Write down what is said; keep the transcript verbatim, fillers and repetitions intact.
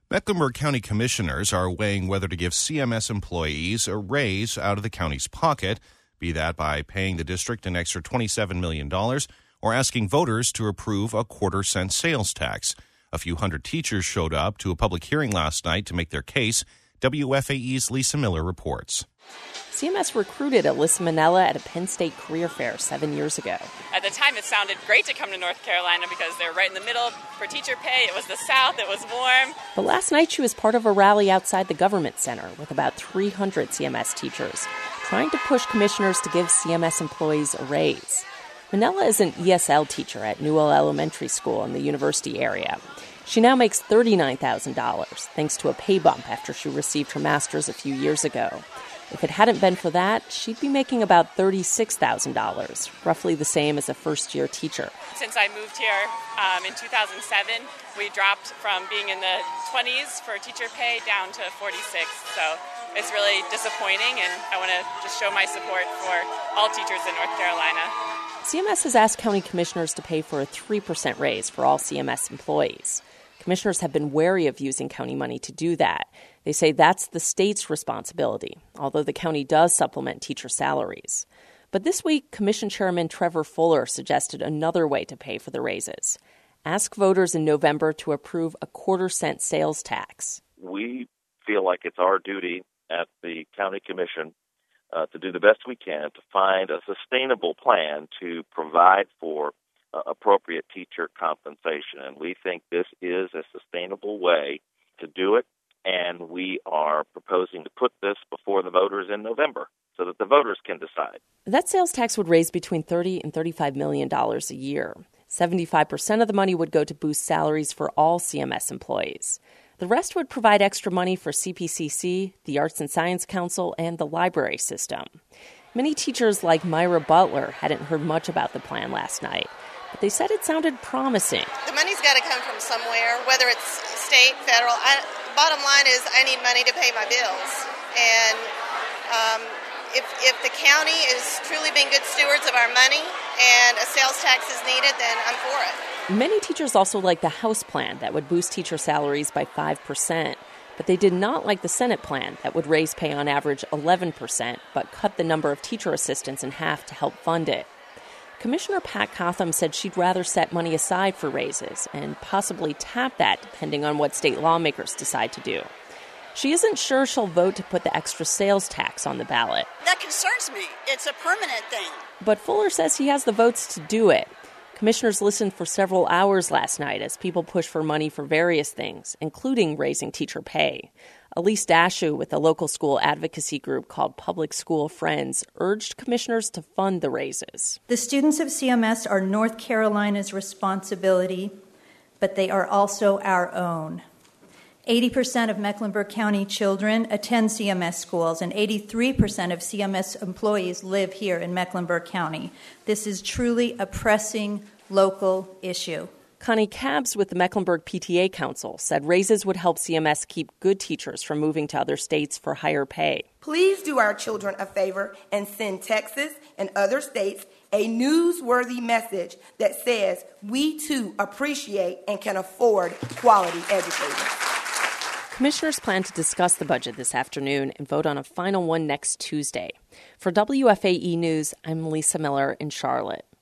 Mecklenburg County commissioners are weighing whether to give C M S employees a raise out of the county's pocket, be that by paying the district an extra twenty-seven million dollars or asking voters to approve a quarter cent sales tax. A few hundred teachers showed up to a public hearing last night to make their case. W F A E's Lisa Miller reports. C M S recruited Alyssa Manella at a Penn State career fair seven years ago. At the time, it sounded great to come to North Carolina because they're right in the middle for teacher pay. It was the South. It was warm. But last night, she was part of a rally outside the Government Center with about three hundred C M S teachers, trying to push commissioners to give C M S employees a raise. Manella is an E S L teacher at Newell Elementary School in the university area. She now makes thirty-nine thousand dollars, thanks to a pay bump after she received her master's a few years ago. If it hadn't been for that, she'd be making about thirty-six thousand dollars, roughly the same as a first-year teacher. Since I moved here um, in two thousand seven, we dropped from being in the twenties for teacher pay down to forty-six. So it's really disappointing, and I want to just show my support for all teachers in North Carolina. C M S has asked county commissioners to pay for a three percent raise for all C M S employees. Commissioners have been wary of using county money to do that. They say that's the state's responsibility, although the county does supplement teacher salaries. But this week, Commission Chairman Trevor Fuller suggested another way to pay for the raises. Ask voters in November to approve a quarter cent sales tax. We feel like it's our duty at the county commission uh, to do the best we can to find a sustainable plan to provide for uh, appropriate teacher compensation. And we think this is a sustainable way to do it. And we are proposing to put this before the voters in November so that the voters can decide. That sales tax would raise between thirty and thirty-five million dollars a year. seventy-five percent of the money would go to boost salaries for all C M S employees. The rest would provide extra money for C P C C, the Arts and Science Council, and the library system. Many teachers like Myra Butler hadn't heard much about the plan last night, but they said it sounded promising. The money's got to come from somewhere, whether it's state, federal. I, bottom line is I need money to pay my bills. And um, if, if the county is truly being good stewards of our money and a sales tax is needed, then I'm for it. Many teachers also like the House plan that would boost teacher salaries by five percent. But they did not like the Senate plan that would raise pay on average eleven percent, but cut the number of teacher assistants in half to help fund it. Commissioner Pat Cotham said she'd rather set money aside for raises and possibly tap that depending on what state lawmakers decide to do. She isn't sure she'll vote to put the extra sales tax on the ballot. That concerns me. It's a permanent thing. But Fuller says he has the votes to do it. Commissioners listened for several hours last night as people pushed for money for various things, including raising teacher pay. Elise Dashu with a local school advocacy group called Public School Friends urged commissioners to fund the raises. The students of C M S are North Carolina's responsibility, but they are also our own. eighty percent of Mecklenburg County children attend C M S schools, and eighty-three percent of C M S employees live here in Mecklenburg County. This is truly a pressing local issue. Connie Cabs with the Mecklenburg P T A Council said raises would help C M S keep good teachers from moving to other states for higher pay. Please do our children a favor and send Texas and other states a newsworthy message that says we too appreciate and can afford quality education. Commissioners plan to discuss the budget this afternoon and vote on a final one next Tuesday. For W F A E News, I'm Lisa Miller in Charlotte.